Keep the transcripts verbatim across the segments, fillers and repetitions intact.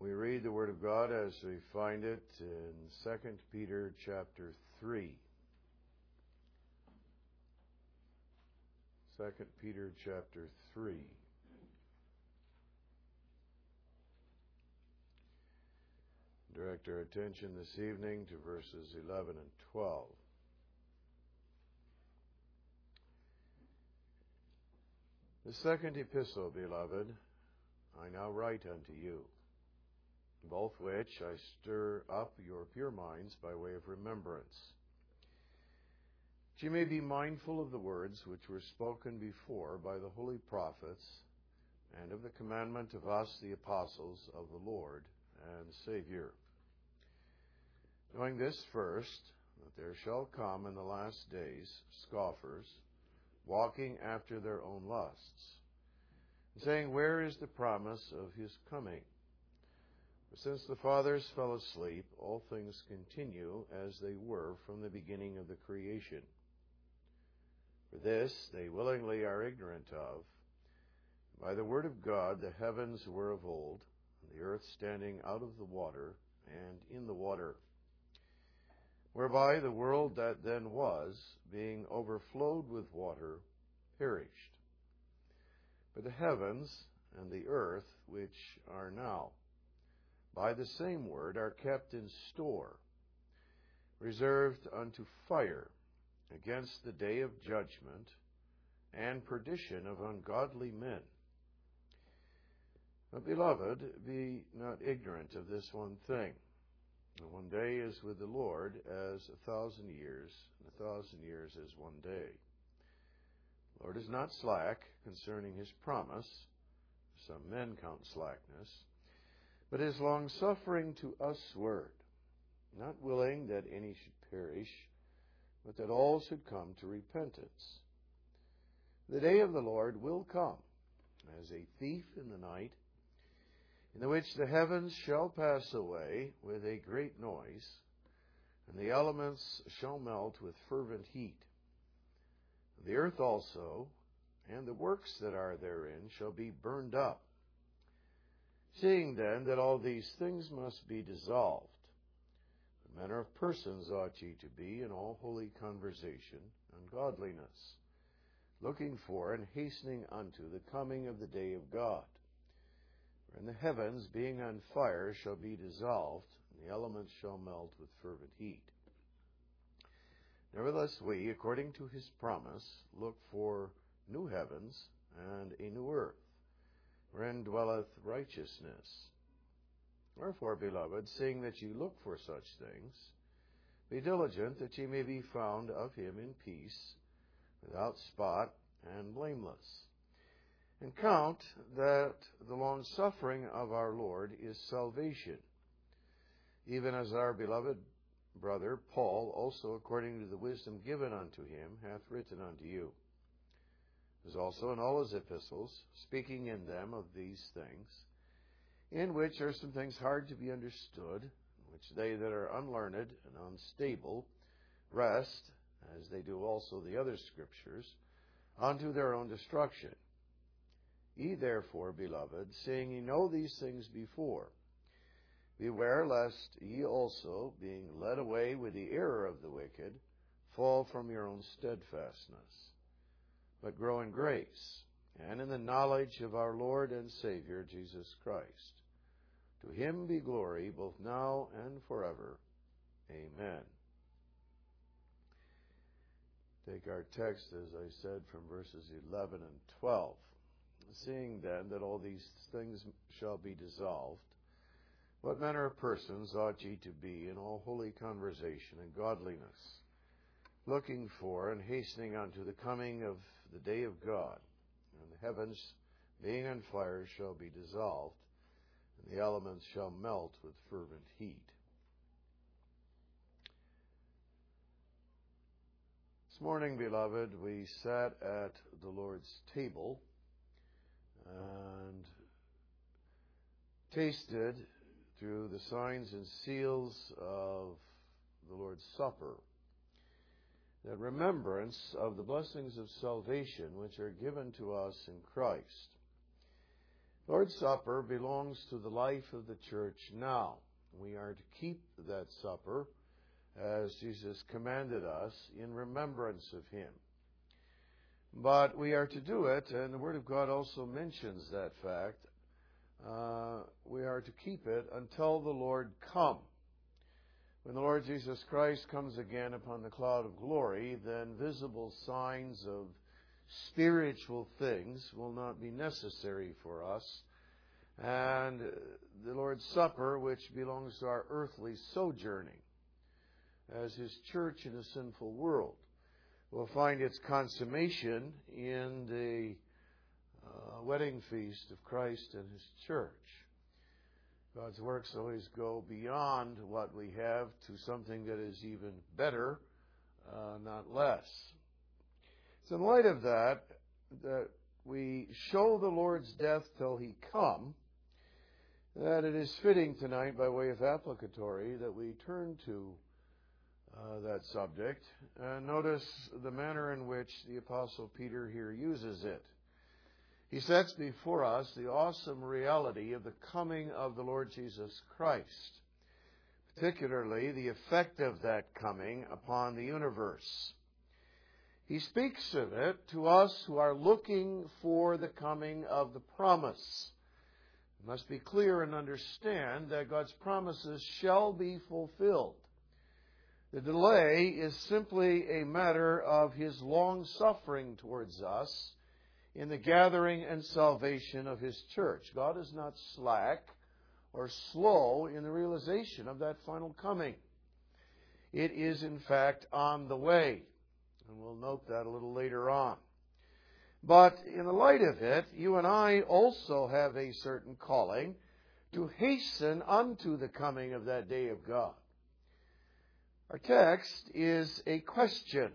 We read the Word of God as we find it in Second Peter chapter three. Second Peter chapter three. Direct our attention this evening to verses eleven and twelve. The second epistle, beloved, I now write unto you, both which I stir up your pure minds by way of remembrance, that ye may be mindful of the words which were spoken before by the holy prophets, and of the commandment of us the apostles of the Lord and Savior. Knowing this first, that there shall come in the last days scoffers, walking after their own lusts, and saying, Where is the promise of his coming? For since the fathers fell asleep, all things continue as they were from the beginning of the creation. For this they willingly are ignorant of. By the word of God the heavens were of old, and the earth standing out of the water and in the water, whereby the world that then was, being overflowed with water, perished. But the heavens and the earth, which are now, by the same word, are kept in store, reserved unto fire, against the day of judgment and perdition of ungodly men. But, beloved, be not ignorant of this one thing. One day is with the Lord as a thousand years, and a thousand years as one day. The Lord is not slack concerning his promise, some men count slackness, but is longsuffering to usward, not willing that any should perish, but that all should come to repentance. The day of the Lord will come as a thief in the night, in the which the heavens shall pass away with a great noise, and the elements shall melt with fervent heat. The earth also, and the works that are therein, shall be burned up. Seeing then that all these things must be dissolved, what manner of persons ought ye to be in all holy conversation and godliness, looking for and hastening unto the coming of the day of God, wherein the heavens, being on fire, shall be dissolved, and the elements shall melt with fervent heat. Nevertheless we, according to his promise, look for new heavens and a new earth, wherein dwelleth righteousness. Wherefore, beloved, seeing that ye look for such things, be diligent that ye may be found of him in peace, without spot and blameless. And count that the long-suffering of our Lord is salvation, even as our beloved brother Paul also, according to the wisdom given unto him, hath written unto you, as also in all his epistles, speaking in them of these things, in which are some things hard to be understood, which they that are unlearned and unstable wrest, as they do also the other scriptures, unto their own destruction. Ye therefore, beloved, seeing ye know these things before, beware lest ye also, being led away with the error of the wicked, fall from your own steadfastness, but grow in grace, and in the knowledge of our Lord and Savior Jesus Christ. To him be glory, both now and forever. Amen. Take our text, as I said, from verses eleven and twelve. Seeing then that all these things shall be dissolved, what manner of persons ought ye to be in all holy conversation and godliness, looking for and hastening unto the coming of the day of God, and the heavens, being on fire, shall be dissolved, and the elements shall melt with fervent heat. This morning, beloved, we sat at the Lord's table and tasted through the signs and seals of the Lord's Supper that remembrance of the blessings of salvation which are given to us in Christ. Lord's Supper belongs to the life of the church now. We are to keep that supper as Jesus commanded us in remembrance of Him. But we are to do it, and the Word of God also mentions that fact. Uh, we are to keep it until the Lord come. When the Lord Jesus Christ comes again upon the cloud of glory, then visible signs of spiritual things will not be necessary for us. And the Lord's Supper, which belongs to our earthly sojourning as His church in a sinful world, will find its consummation in the uh, wedding feast of Christ and His church. God's works always go beyond what we have to something that is even better, uh, not less. It's in light of that that we show the Lord's death till He come, that it is fitting tonight, by way of applicatory, that we turn to uh, that subject and notice the manner in which the Apostle Peter here uses it. He sets before us the awesome reality of the coming of the Lord Jesus Christ, particularly the effect of that coming upon the universe. He speaks of it to us who are looking for the coming of the promise. We must be clear and understand that God's promises shall be fulfilled. The delay is simply a matter of His long suffering towards us in the gathering and salvation of His church. God is not slack or slow in the realization of that final coming. It is, in fact, on the way. And we'll note that a little later on. But in the light of it, you and I also have a certain calling to hasten unto the coming of that day of God. Our text is a question.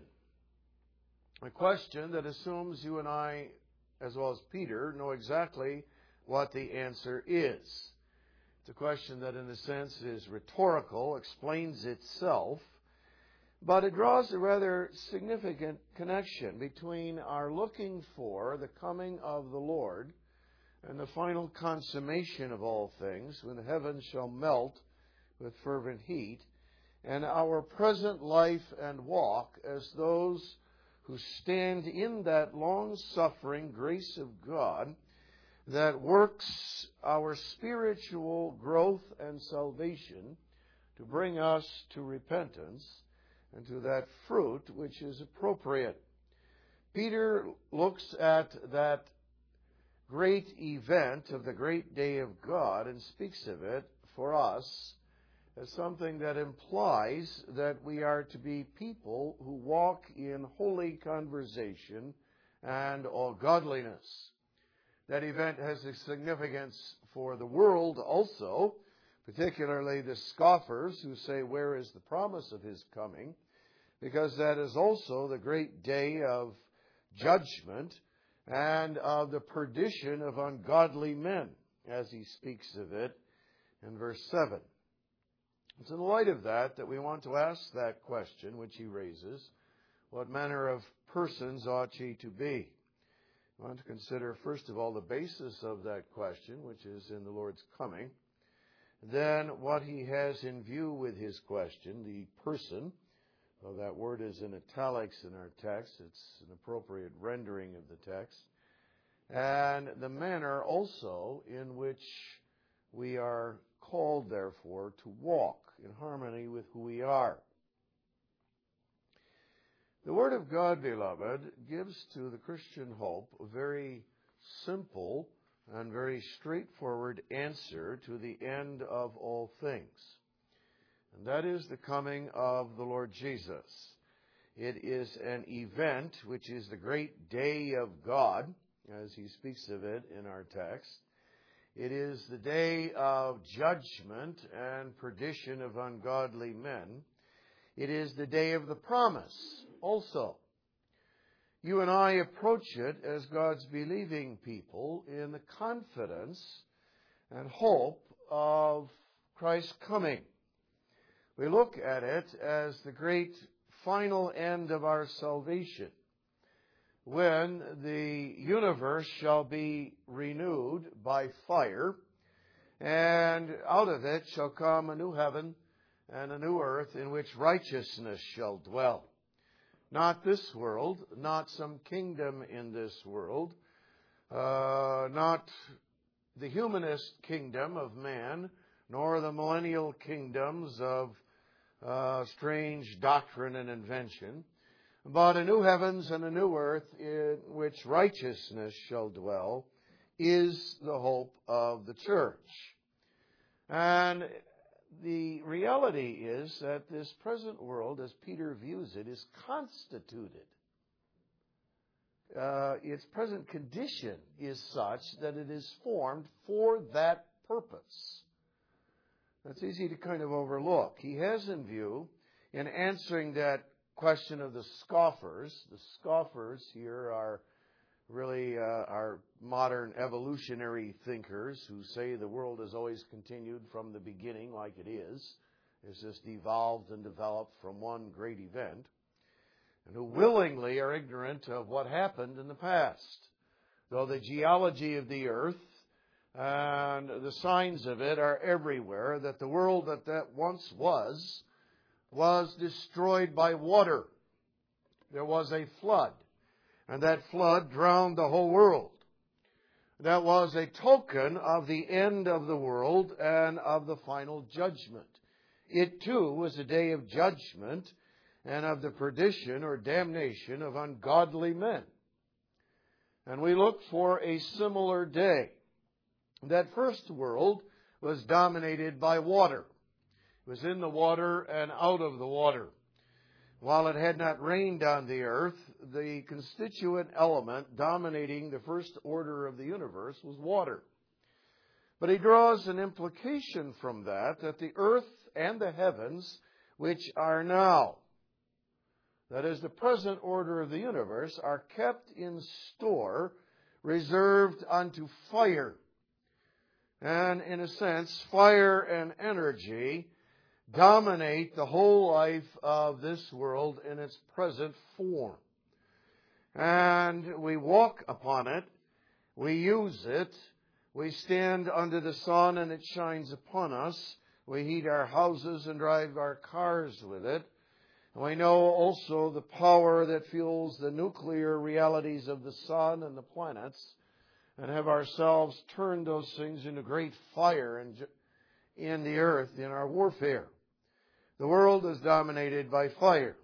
A question that assumes you and I, as well as Peter, know exactly what the answer is. It's a question that, in a sense, is rhetorical, explains itself, but it draws a rather significant connection between our looking for the coming of the Lord and the final consummation of all things, when the heavens shall melt with fervent heat, and our present life and walk as those who stand in that long-suffering grace of God that works our spiritual growth and salvation to bring us to repentance and to that fruit which is appropriate. Peter looks at that great event of the great day of God and speaks of it for us as something that implies that we are to be people who walk in holy conversation and all godliness. That event has a significance for the world also, particularly the scoffers who say, "Where is the promise of His coming?" Because that is also the great day of judgment and of the perdition of ungodly men, as he speaks of it in verse seven. It's in the light of that that we want to ask that question which he raises: what manner of persons ought ye to be? We want to consider, first of all, the basis of that question, which is in the Lord's coming. Then what he has in view with his question, the person. Well, that word is in italics in our text. It's an appropriate rendering of the text. And the manner also in which we are called, therefore, to walk in harmony with who we are. The Word of God, beloved, gives to the Christian hope a very simple and very straightforward answer to the end of all things. And that is the coming of the Lord Jesus. It is an event which is the great day of God, as he speaks of it in our text. It is the day of judgment and perdition of ungodly men. It is the day of the promise also. You and I approach it as God's believing people in the confidence and hope of Christ's coming. We look at it as the great final end of our salvation. when the universe shall be renewed by fire, and out of it shall come a new heaven and a new earth in which righteousness shall dwell. Not this world, not some kingdom in this world, uh, not the humanist kingdom of man, nor the millennial kingdoms of uh, strange doctrine and invention, but a new heavens and a new earth in which righteousness shall dwell is the hope of the church. And the reality is that this present world, as Peter views it, is constituted. Uh, its present condition is such that it is formed for that purpose. That's easy to kind of overlook. He has in view, in answering that question of the scoffers, the scoffers here are really uh, our modern evolutionary thinkers who say the world has always continued from the beginning like it is. It's just evolved and developed from one great event, and who willingly are ignorant of what happened in the past. Though the geology of the earth and the signs of it are everywhere, that the world that that once was, was destroyed by water. There was a flood. And that flood drowned the whole world. That was a token of the end of the world and of the final judgment. It too was a day of judgment and of the perdition or damnation of ungodly men. And we look for a similar day. That first world was dominated by water. It was in the water and out of the water. While it had not rained on the earth, the constituent element dominating the first order of the universe was water. But he draws an implication from that, that the earth and the heavens, which are now, that is the present order of the universe, are kept in store, reserved unto fire. And in a sense, fire and energy dominate the whole life of this world in its present form. And we walk upon it, we use it, we stand under the sun and it shines upon us, we heat our houses and drive our cars with it. And we know also the power that fuels the nuclear realities of the sun and the planets, and have ourselves turned those things into great fire in, in the earth in our warfare. The world is dominated by fire.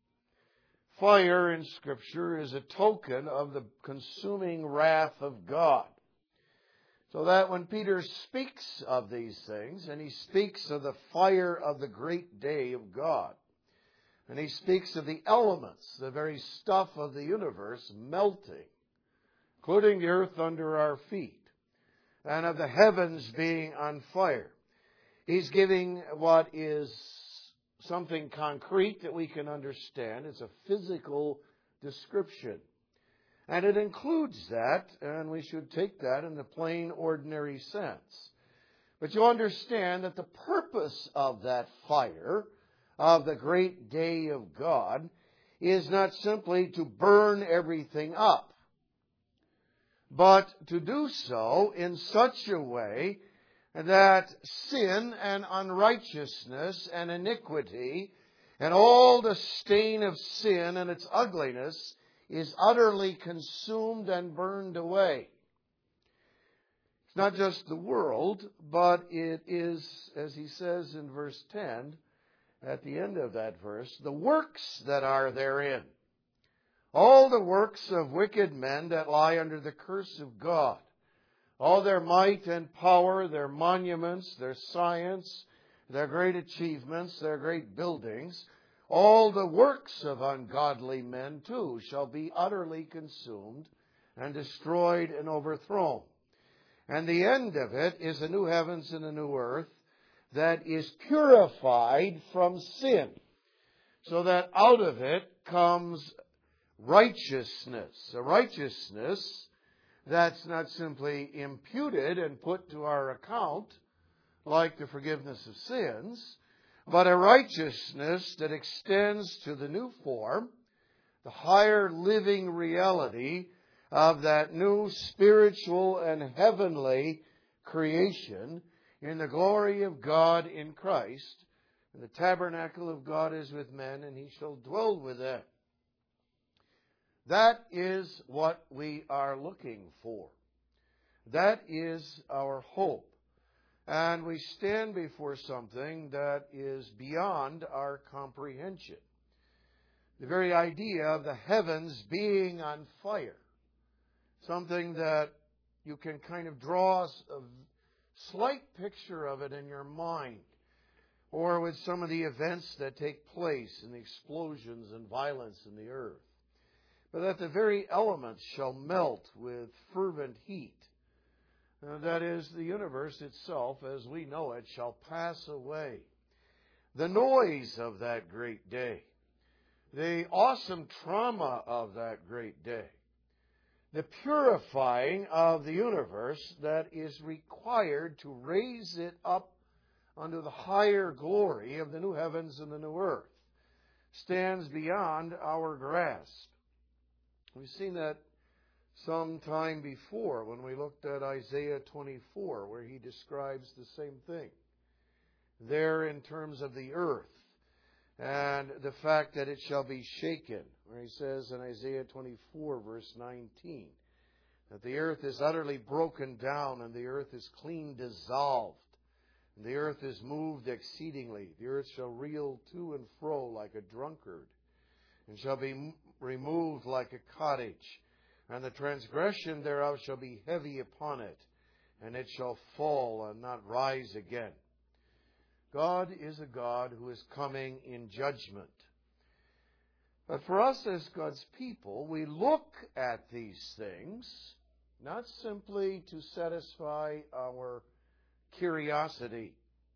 Fire in Scripture is a token of the consuming wrath of God. So that when Peter speaks of these things, and he speaks of the fire of the great day of God, and he speaks of the elements, the very stuff of the universe melting, including the earth under our feet, and of the heavens being on fire, he's giving what is something concrete that we can understand. It's a physical description. And it includes that, and we should take that in the plain, ordinary sense. But you understand that the purpose of that fire, of the great day of God, is not simply to burn everything up, but to do so in such a way that sin and unrighteousness and iniquity and all the stain of sin and its ugliness is utterly consumed and burned away. It's not just the world, but it is, as he says in verse ten, at the end of that verse, the works that are therein. All the works of wicked men that lie under the curse of God. All their might and power, their monuments, their science, their great achievements, their great buildings, all the works of ungodly men, too, shall be utterly consumed and destroyed and overthrown. And the end of it is a new heavens and a new earth that is purified from sin, so that out of it comes righteousness, a righteousness that's not simply imputed and put to our account like the forgiveness of sins, but a righteousness that extends to the new form, the higher living reality of that new spiritual and heavenly creation in the glory of God in Christ. And the tabernacle of God is with men, and He shall dwell with them. That is what we are looking for. That is our hope. And we stand before something that is beyond our comprehension. The very idea of the heavens being on fire. Something that you can kind of draw a slight picture of it in your mind. Or with some of the events that take place and the explosions and violence in the earth. But that the very elements shall melt with fervent heat. Uh, that is, the universe itself, as we know it, shall pass away. The noise of that great day. The awesome trauma of that great day. The purifying of the universe that is required to raise it up unto the higher glory of the new heavens and the new earth stands beyond our grasp. We've seen that some time before when we looked at Isaiah twenty-four, where he describes the same thing. There in terms of the earth and the fact that it shall be shaken, where he says in Isaiah twenty-four, verse nineteen, that the earth is utterly broken down and the earth is clean dissolved. And the earth is moved exceedingly. The earth shall reel to and fro like a drunkard, and shall be removed like a cottage. And the transgression thereof shall be heavy upon it, and it shall fall and not rise again. God is a God who is coming in judgment. But for us as God's people, we look at these things not simply to satisfy our curiosity.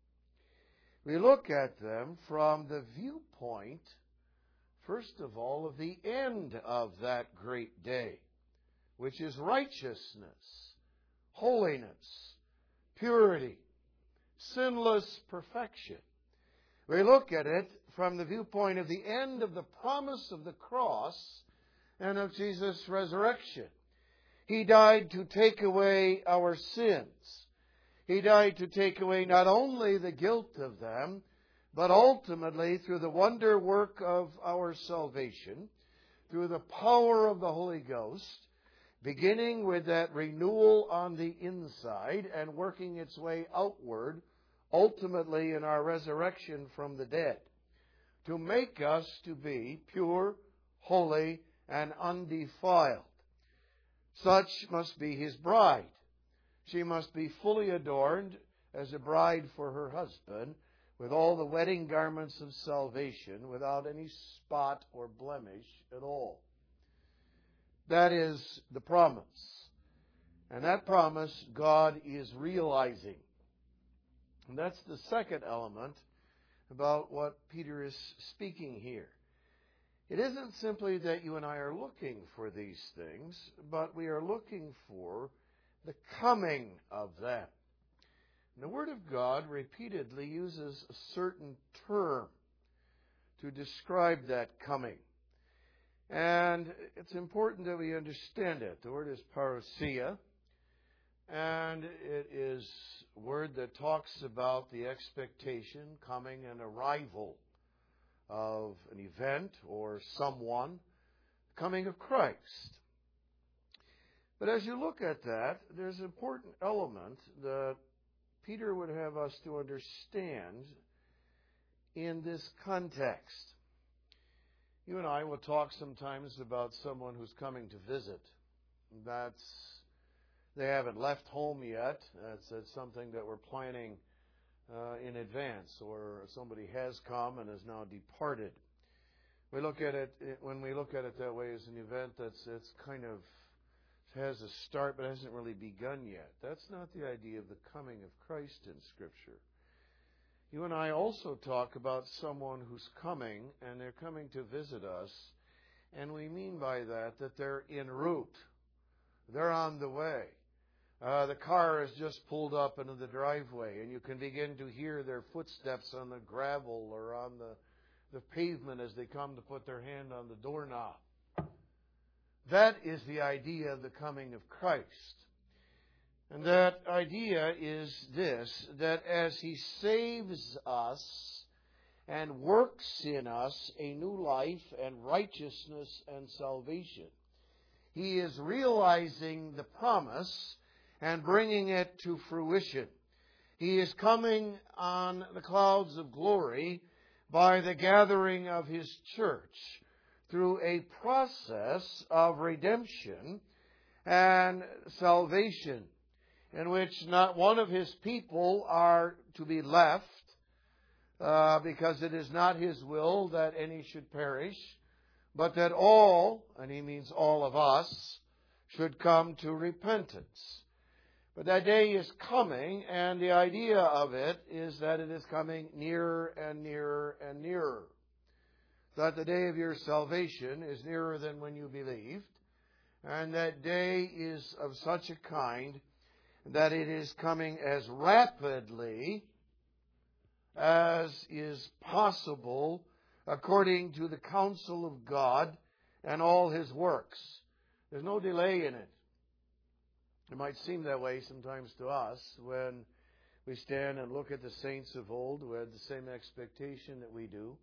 We look at them from the viewpoint, first of all, of the end of that great day, which is righteousness, holiness, purity, sinless perfection. We look at it from the viewpoint of the end of the promise of the cross and of Jesus' resurrection. He died to take away our sins. He died to take away not only the guilt of them, but ultimately through the wonder work of our salvation, through the power of the Holy Ghost, beginning with that renewal on the inside and working its way outward, ultimately in our resurrection from the dead, to make us to be pure, holy, and undefiled. Such must be His bride. She must be fully adorned as a bride for her husband, with all the wedding garments of salvation, without any spot or blemish at all. That is the promise. And that promise God is realizing. And that's the second element about what Peter is speaking here. It isn't simply that you and I are looking for these things, but we are looking for the coming of them. And the Word of God repeatedly uses a certain term to describe that coming. And it's important that we understand it. The word is parousia, and it is a word that talks about the expectation, coming, and arrival of an event or someone, coming of Christ. But as you look at that, there's an important element that Peter would have us to understand in this context. You and I will talk sometimes about someone who's coming to visit. That's, they haven't left home yet. That's, that's something that we're planning uh, in advance, or somebody has come and has now departed. We look at it, when we look at it that way, as an event that's it's kind of has a start but hasn't really begun yet. That's not the idea of the coming of Christ in Scripture. You and I also talk about someone who's coming, and they're coming to visit us, and we mean by that that they're en route. They're on the way. Uh, the car has just pulled up into the driveway, and you can begin to hear their footsteps on the gravel or on the, the pavement as they come to put their hand on the doorknob. That is the idea of the coming of Christ. And that idea is this, that as He saves us and works in us a new life and righteousness and salvation, He is realizing the promise and bringing it to fruition. He is coming on the clouds of glory by the gathering of His church through a process of redemption and salvation, in which not one of His people are to be left, uh, because it is not His will that any should perish, but that all, and He means all of us, should come to repentance. But that day is coming, and the idea of it is that it is coming nearer and nearer and nearer. That the day of your salvation is nearer than when you believed, and that day is of such a kind that it is coming as rapidly as is possible according to the counsel of God and all His works. There's no delay in it. It might seem that way sometimes to us when we stand and look at the saints of old who had the same expectation that we do.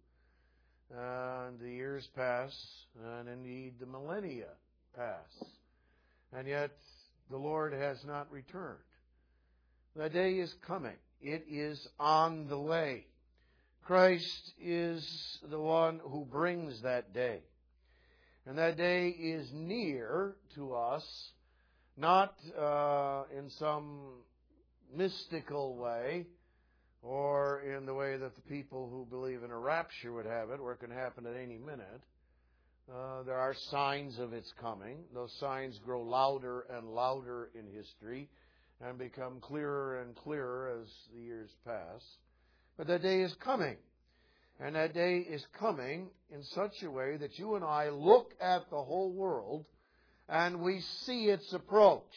And the years pass, and indeed the millennia pass. And yet the Lord has not returned. The day is coming. It is on the way. Christ is the one who brings that day. And that day is near to us, not uh, in some mystical way, or in the way that the people who believe in a rapture would have it, where it can happen at any minute. Uh, there are signs of its coming. Those signs grow louder and louder in history and become clearer and clearer as the years pass. But that day is coming. And that day is coming in such a way that you and I look at the whole world and we see its approach.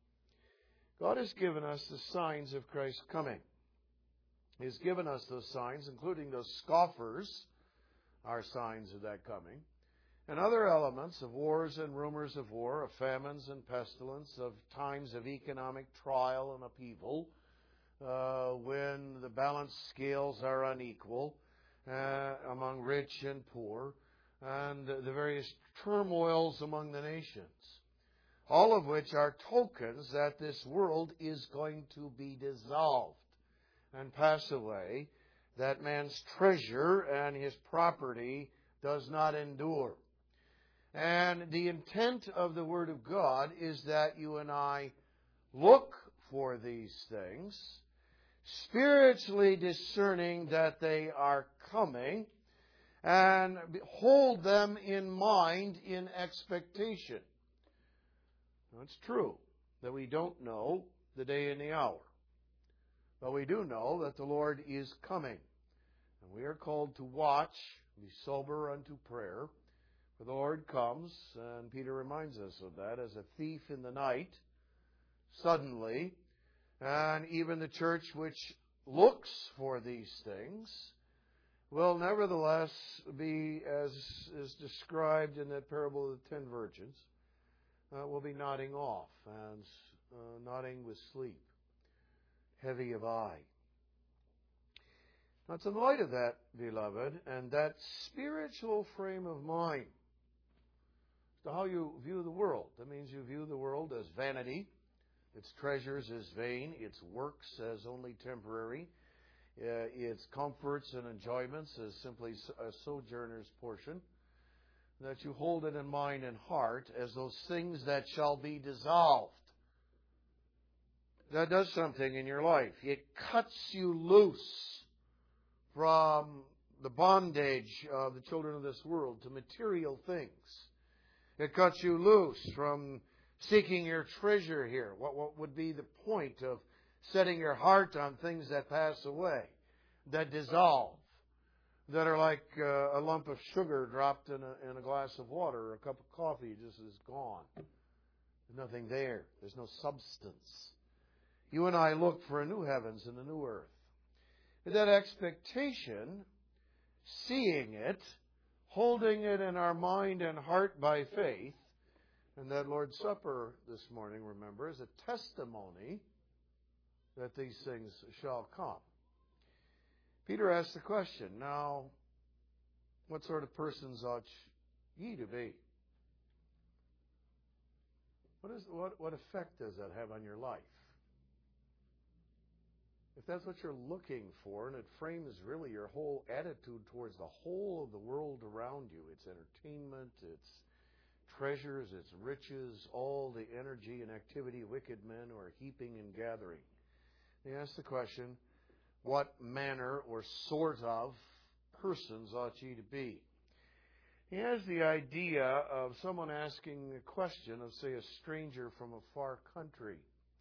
God has given us the signs of Christ's coming. He has given us those signs, including those scoffers, are signs of that coming. And other elements of wars and rumors of war, of famines and pestilence, of times of economic trial and upheaval, uh, when the balanced scales are unequal uh, among rich and poor, and the various turmoils among the nations. All of which are tokens that this world is going to be dissolved and pass away, that man's treasure and his property does not endure. And the intent of the Word of God is that you and I look for these things, spiritually discerning that they are coming, and hold them in mind in expectation. Now, it's true that we don't know the day and the hour, but we do know that the Lord is coming. And we are called to watch, be sober unto prayer. For the Lord comes, and Peter reminds us of that, as a thief in the night, suddenly. And even the church which looks for these things will nevertheless be, as is described in that parable of the ten virgins, uh, will be nodding off and uh, nodding with sleep, heavy of eye. Now, it's in light of that, beloved, and that spiritual frame of mind, to how you view the world. That means you view the world as vanity, its treasures as vain, its works as only temporary, uh, its comforts and enjoyments as simply a sojourner's portion, that you hold it in mind and heart as those things that shall be dissolved. That does something in your life. It cuts you loose from the bondage of the children of this world to material things. It cuts you loose from seeking your treasure here. What, what would be the point of setting your heart on things that pass away, that dissolve, that are like uh, a lump of sugar dropped in a, in a glass of water, or a cup of coffee just is gone. There's nothing there. There's no substance. You and I look for a new heavens and a new earth. And that expectation, seeing it, holding it in our mind and heart by faith, And that Lord's Supper this morning, remember, is a testimony that these things shall come. Peter asked the question, now, what sort of persons ought ye to be? What, is, what, what effect does that have on your life? If that's what you're looking for, and it frames really your whole attitude towards the whole of the world around you, its entertainment, its treasures, its riches, all the energy and activity wicked men are heaping and gathering. He asks the question, what manner or sort of persons ought ye to be? He has the idea of someone asking a question of, say, a stranger from a far country.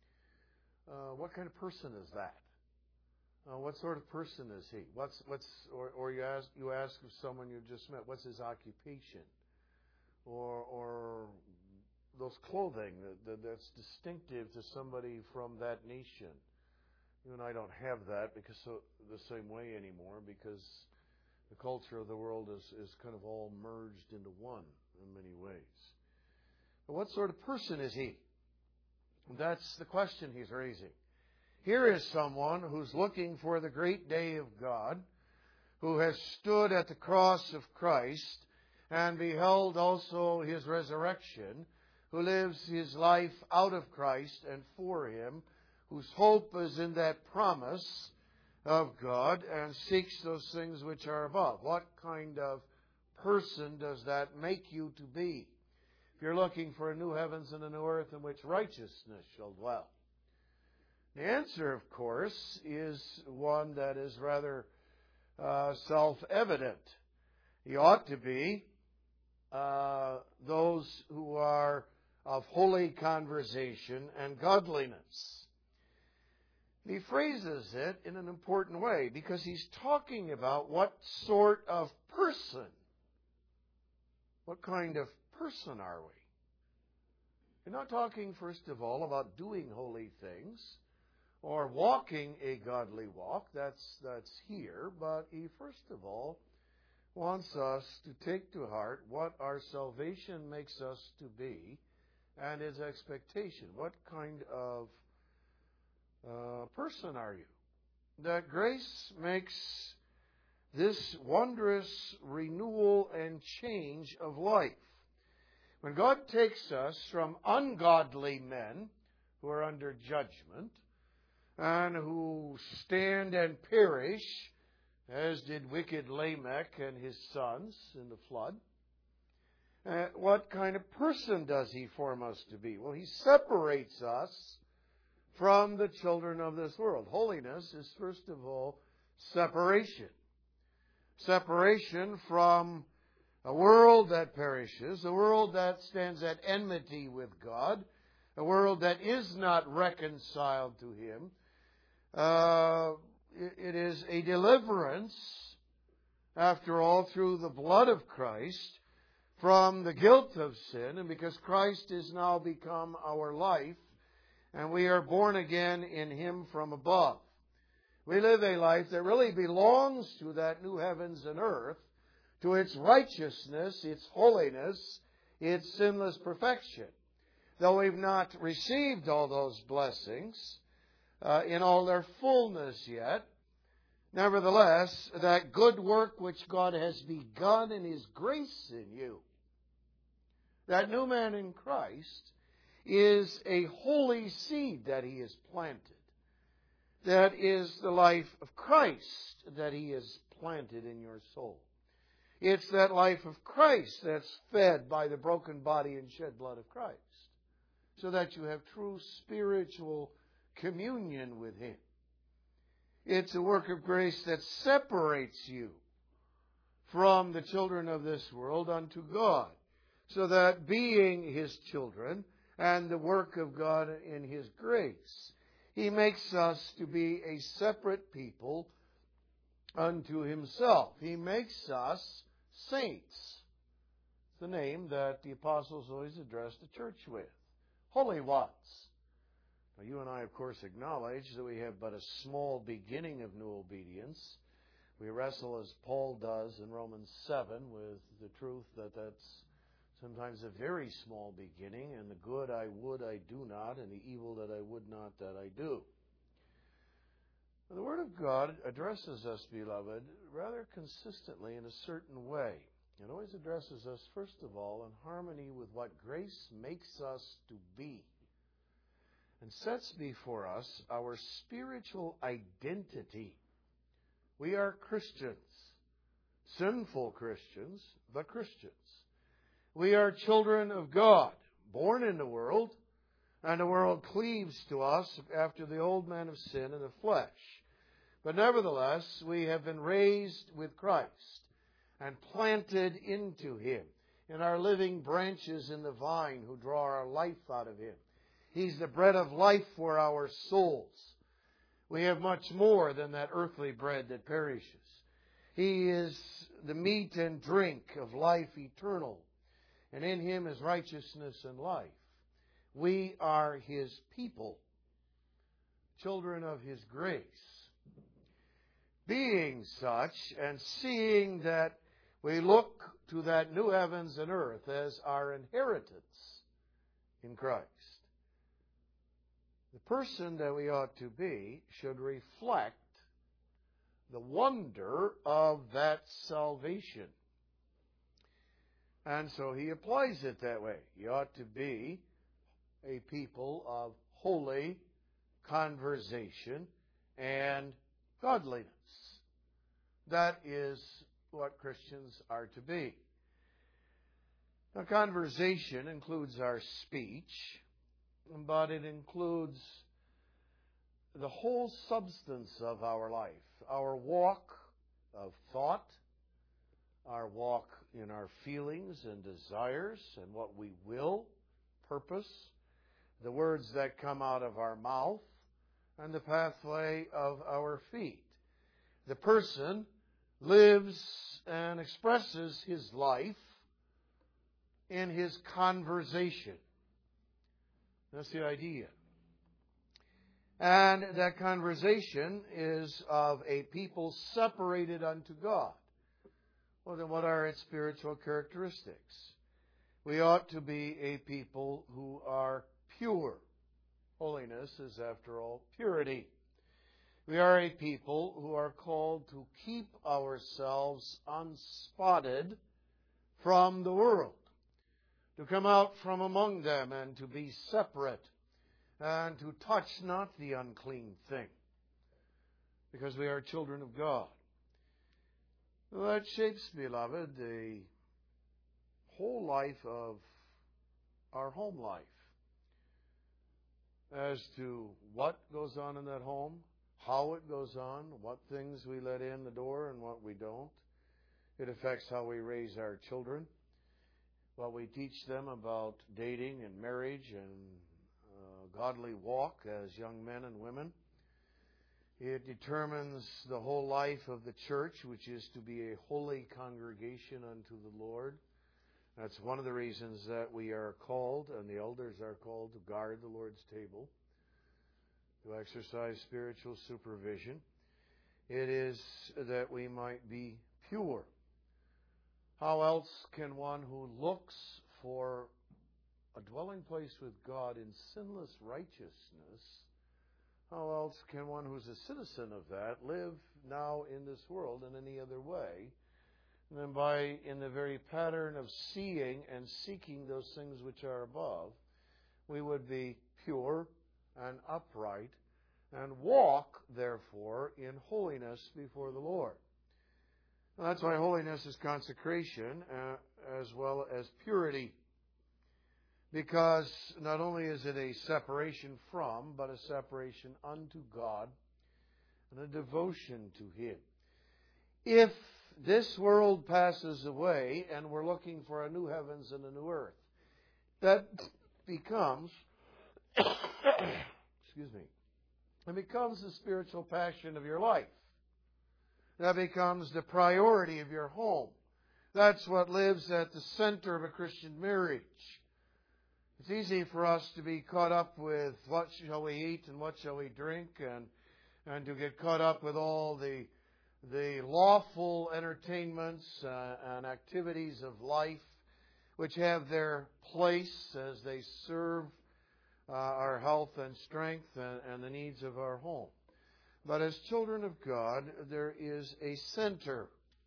Uh, what kind of person is that? Uh, what sort of person is he? What's what's or, or you ask you ask of someone you just met, what's his occupation? Or or those clothing that, that that's distinctive to somebody from that nation. You and I don't have that because so the same way anymore, because the culture of the world is, is kind of all merged into one in many ways. But what sort of person is he? That's the question he's raising. Here is someone who's looking for the great day of God, who has stood at the cross of Christ and beheld also His resurrection, who lives his life out of Christ and for Him, whose hope is in that promise of God and seeks those things which are above. What kind of person does that make you to be? If you're looking for a new heavens and a new earth in which righteousness shall dwell. The answer, of course, is one that is rather uh, self-evident. You ought to be uh, those who are of holy conversation and godliness. He phrases it in an important way because he's talking about what sort of person. What kind of person are we? You're not talking, first of all, about doing holy things or walking a godly walk. That's, that's here. But he, first of all, wants us to take to heart what our salvation makes us to be and his expectation. What kind of uh, person are you? That grace makes this wondrous renewal and change of life. When God takes us from ungodly men who are under judgment and who stand and perish, as did wicked Lamech and his sons in the flood, uh, what kind of person does He form us to be? Well, He separates us from the children of this world. Holiness is, first of all, separation. Separation from a world that perishes, a world that stands at enmity with God, a world that is not reconciled to Him. Uh, it is a deliverance, after all, through the blood of Christ from the guilt of sin, and because Christ is now become our life, and we are born again in Him from above. We live a life that really belongs to that new heavens and earth, to its righteousness, its holiness, its sinless perfection. Though we've not received all those blessings uh, in all their fullness yet, nevertheless, that good work which God has begun in His grace in you, that new man in Christ, is a holy seed that He has planted. That is the life of Christ that He has planted in your soul. It's that life of Christ that's fed by the broken body and shed blood of Christ, so that you have true spiritual communion with Him. It's a work of grace that separates you from the children of this world unto God, so that being His children and the work of God in His grace, He makes us to be a separate people unto Himself. He makes us saints. It's the name that the apostles always addressed the church with. Holy ones. Now, you and I, of course, acknowledge that we have but a small beginning of new obedience. We wrestle, as Paul does in Romans seven, with the truth that that's sometimes a very small beginning, and the good I would I do not, and the evil that I would not that I do. The Word of God addresses us, beloved, rather consistently in a certain way. It always addresses us, first of all, in harmony with what grace makes us to be, and sets before us our spiritual identity. We are Christians, sinful Christians, but Christians. We are children of God, born in the world, and the world cleaves to us after the old man of sin and the flesh. But nevertheless, we have been raised with Christ and planted into Him, and are living branches in the vine who draw our life out of Him. He's the bread of life for our souls. We have much more than that earthly bread that perishes. He is the meat and drink of life eternal, and in Him is righteousness and life. We are His people, children of His grace. Being such, and seeing that we look to that new heavens and earth as our inheritance in Christ, the person that we ought to be should reflect the wonder of that salvation. And so he applies it that way. You ought to be a people of holy conversation and godliness. That is what Christians are to be. Now, conversation includes our speech, but it includes the whole substance of our life, our walk of thought, our walk in our feelings and desires and what we will, purpose, the words that come out of our mouth, and the pathway of our feet. The person lives and expresses his life in his conversation. That's the idea. And that conversation is of a people separated unto God. Well, then what are its spiritual characteristics? We ought to be a people who are pure. Holiness is, after all, purity. We are a people who are called to keep ourselves unspotted from the world, to come out from among them and to be separate, and to touch not the unclean thing, because we are children of God. Well, that shapes, beloved, the whole life of our home life, as to what goes on in that home, how it goes on, what things we let in the door and what we don't. It affects how we raise our children, what we teach them about dating and marriage and uh, godly walk as young men and women. It determines the whole life of the church, which is to be a holy congregation unto the Lord. That's one of the reasons that we are called, and the elders are called, to guard the Lord's table, to exercise spiritual supervision. It is that we might be pure. How else can one who looks for a dwelling place with God in sinless righteousness, how else can one who's a citizen of that live now in this world in any other way than by, in the very pattern of seeing and seeking those things which are above, we would be pure and upright and walk, therefore, in holiness before the Lord. And that's why holiness is consecration uh, as well as purity. Because not only is it a separation from, but a separation unto God and a devotion to Him. If this world passes away and we're looking for a new heavens and a new earth, that becomes, excuse me, it becomes the spiritual passion of your life. That becomes the priority of your home. That's what lives at the center of a Christian marriage. It's easy for us to be caught up with what shall we eat and what shall we drink, and and to get caught up with all the the lawful entertainments uh, and activities of life which have their place as they serve uh, our health and strength and, and the needs of our home. But as children of God, there is a center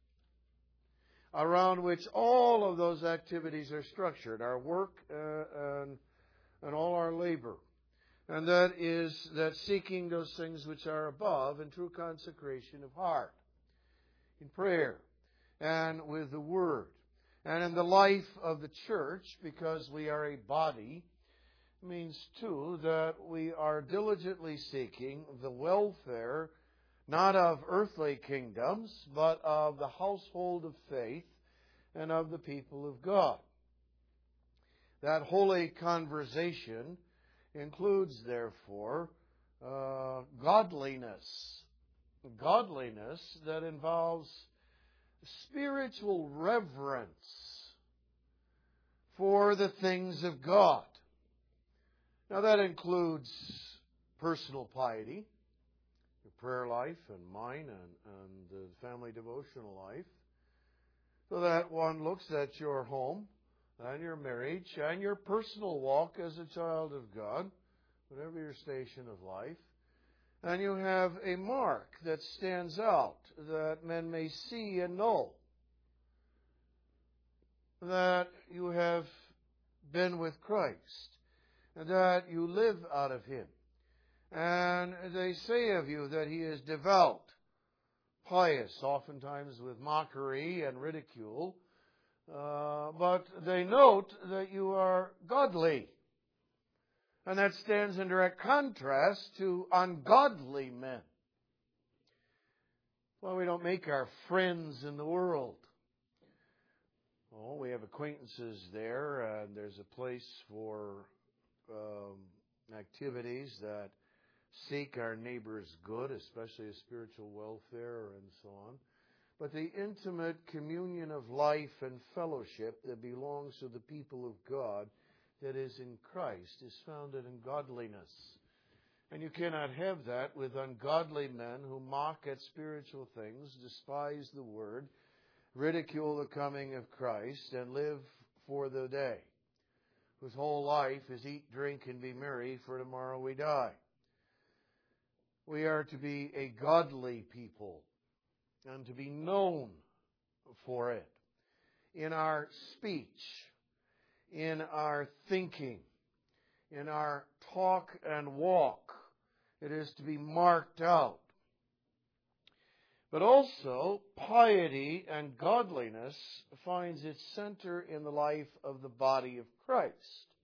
around which all of those activities are structured, our work uh, and, and all our labor. And that is that seeking those things which are above in true consecration of heart, in prayer, and with the Word. And in the life of the church, because we are a body, means too that we are diligently seeking the welfare not of earthly kingdoms, but of the household of faith and of the people of God. That holy conversation includes, therefore, uh, godliness. Godliness that involves spiritual reverence for the things of God. Now that includes personal piety, your prayer life and mine and, and the family devotional life, so that one looks at your home and your marriage and your personal walk as a child of God, whatever your station of life, and you have a mark that stands out that men may see and know that you have been with Christ, and that you live out of Him. And they say of you that He is devout, pious, oftentimes with mockery and ridicule, uh, but they note that you are godly. And that stands in direct contrast to ungodly men. Well, we don't make our friends in the world. Oh, we have acquaintances there, and there's a place for um, activities that seek our neighbor's good, especially his spiritual welfare and so on. But the intimate communion of life and fellowship that belongs to the people of God that is in Christ is founded in godliness. And you cannot have that with ungodly men who mock at spiritual things, despise the Word, ridicule the coming of Christ, and live for the day, whose whole life is eat, drink, and be merry, for tomorrow we die. We are to be a godly people and to be known for it in our speech, in our thinking, in our talk and walk. It is to be marked out. But also, piety and godliness finds its center in the life of the body of Christ.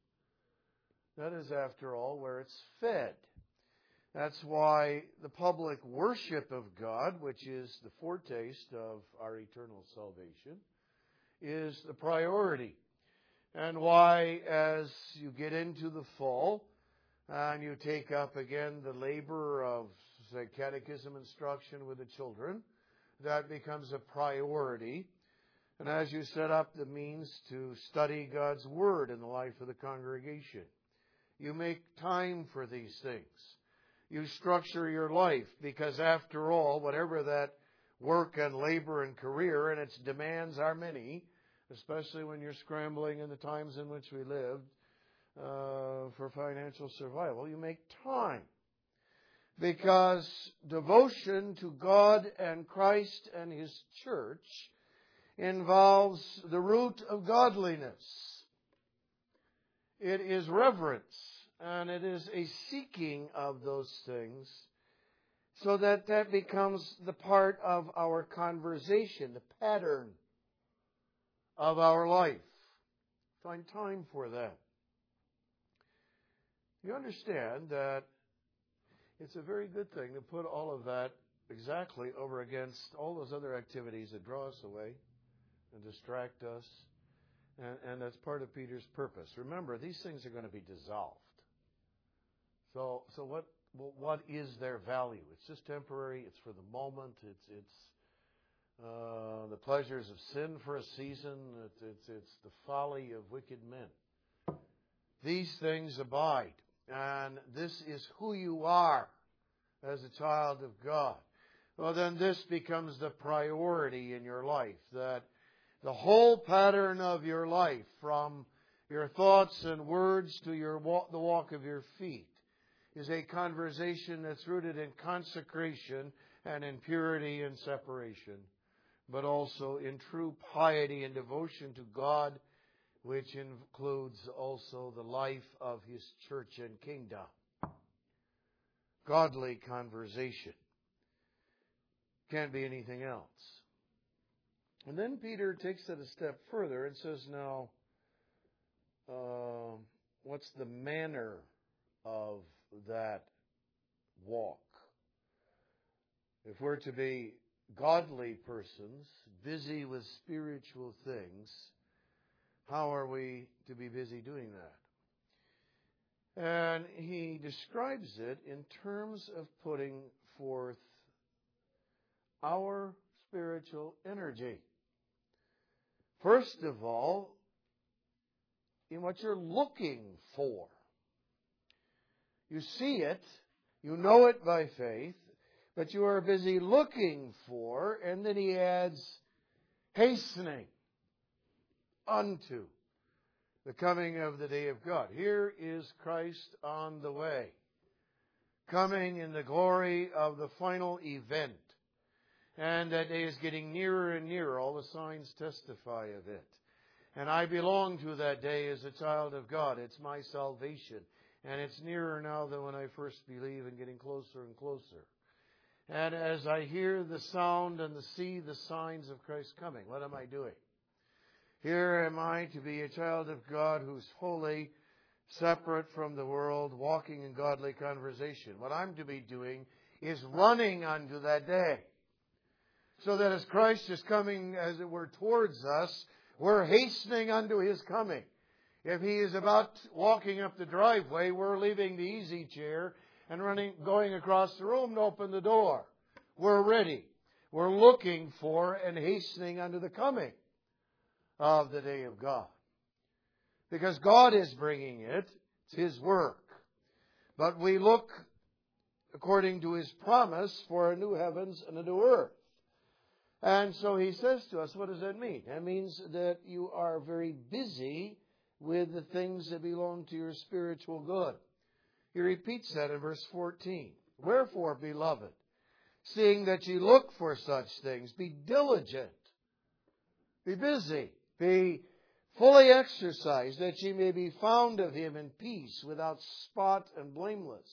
That is, after all, where it's fed. That's why the public worship of God, which is the foretaste of our eternal salvation, is the priority. And why, as you get into the fall and you take up again the labor of, say, catechism instruction with the children, that becomes a priority. And as you set up the means to study God's Word in the life of the congregation, you make time for these things. You structure your life, because after all, whatever that work and labor and career, and its demands are many, especially when you're scrambling in the times in which we lived uh, for financial survival, you make time. Because devotion to God and Christ and His church involves the root of godliness. It is reverence, and it is a seeking of those things, so that that becomes the part of our conversation, the pattern of our life. Find time for that. You understand that it's a very good thing to put all of that exactly over against all those other activities that draw us away and distract us. And, and that's part of Peter's purpose. Remember, these things are going to be dissolved. So, so what, what is their value? It's just temporary. It's for the moment. It's, it's uh, the pleasures of sin for a season. It's, it's, it's the folly of wicked men. These things abide. And this is who you are as a child of God. Well, then this becomes the priority in your life, that The whole pattern of your life, from your thoughts and words to your walk, the walk of your feet, is a conversation that's rooted in consecration and in purity and separation, but also in true piety and devotion to God, which includes also the life of His church and kingdom. Godly conversation. Can't be anything else. And then Peter takes it a step further and says, now, uh, what's the manner of that walk? If we're to be godly persons, busy with spiritual things, how are we to be busy doing that? And he describes it in terms of putting forth our spiritual energy. First of all, in what you're looking for. You see it, you know it by faith, but you are busy looking for, and then he adds, hastening unto the coming of the day of God. Here is Christ on the way, coming in the glory of the final event. And that day is getting nearer and nearer. All the signs testify of it. And I belong to that day as a child of God. It's my salvation. And it's nearer now than when I first believed, and getting closer and closer. And as I hear the sound and see the signs of Christ coming, what am I doing? Here am I to be a child of God who's holy, separate from the world, walking in godly conversation. What I'm to be doing is running unto that day. So that as Christ is coming, as it were, towards us, we're hastening unto His coming. If He is about walking up the driveway, we're leaving the easy chair and running, going across the room to open the door. We're ready. We're looking for and hastening unto the coming of the day of God. Because God is bringing it. It's His work. But we look, according to His promise, for a new heavens and a new earth. And so He says to us, what does that mean? That means that you are very busy with the things that belong to your spiritual good. He repeats that in verse fourteen. Wherefore, beloved, seeing that ye look for such things, be diligent, be busy, be fully exercised, that ye may be found of Him in peace, without spot and blameless.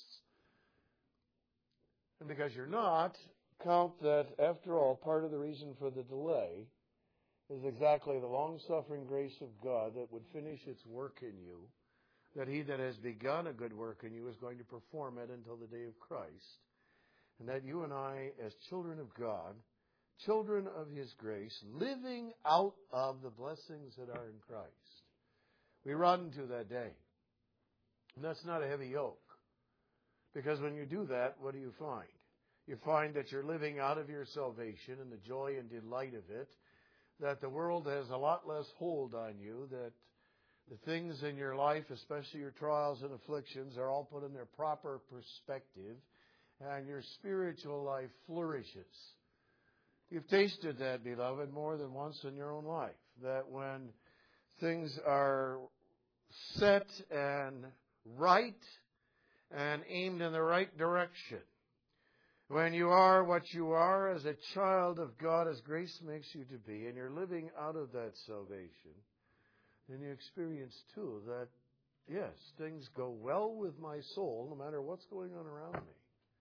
And because you're not, count that, after all, part of the reason for the delay is exactly the long-suffering grace of God that would finish its work in you, that He that has begun a good work in you is going to perform it until the day of Christ, and that you and I, as children of God, children of His grace, living out of the blessings that are in Christ, we run to that day. And that's not a heavy yoke, because when you do that, what do you find? You find that you're living out of your salvation and the joy and delight of it, that the world has a lot less hold on you, that the things in your life, especially your trials and afflictions, are all put in their proper perspective, and your spiritual life flourishes. You've tasted that, beloved, more than once in your own life, that when things are set and right and aimed in the right direction, when you are what you are as a child of God, as grace makes you to be, and you're living out of that salvation, then you experience, too, that, yes, things go well with my soul, no matter what's going on around me.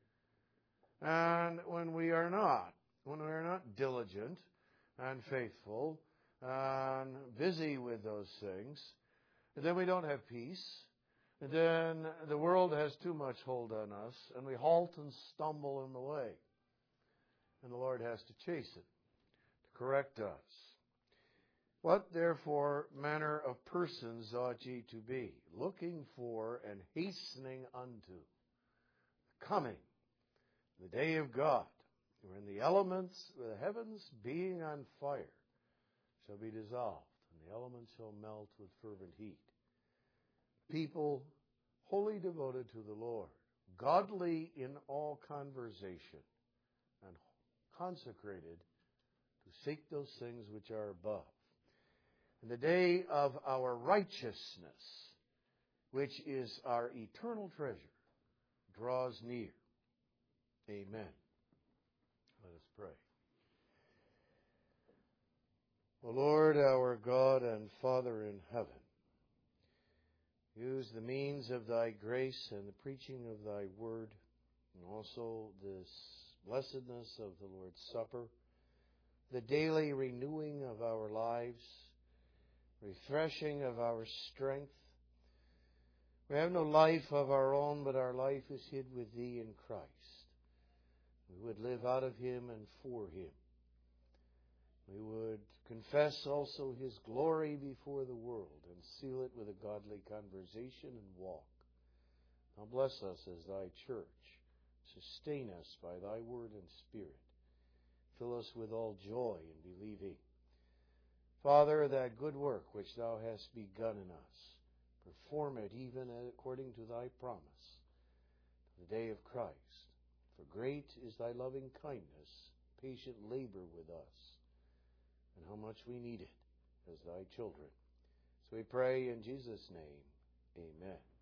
And when we are not, when we are not diligent and faithful and busy with those things, then we don't have peace. And then the world has too much hold on us, and we halt and stumble in the way. And the Lord has to chasten, to correct us. What, therefore, manner of persons ought ye to be, looking for and hastening unto the coming, the day of God, when the elements, the heavens being on fire, shall be dissolved, and the elements shall melt with fervent heat. People wholly devoted to the Lord, godly in all conversation, and consecrated to seek those things which are above. And the day of our righteousness, which is our eternal treasure, draws near. Amen. Let us pray. O Lord, our God and Father in heaven, use the means of thy grace and the preaching of thy word, and also this blessedness of the Lord's Supper, the daily renewing of our lives, refreshing of our strength. We have no life of our own, but our life is hid with thee in Christ. We would live out of him and for him. We would confess also his glory before the world and seal it with a godly conversation and walk. Now bless us as thy church. Sustain us by thy word and spirit. Fill us with all joy in believing. Father, that good work which thou hast begun in us, perform it even according to thy promise, to the day of Christ. For great is thy loving kindness, patient labor with us, and how much we need it as thy children. So we pray in Jesus' name, amen.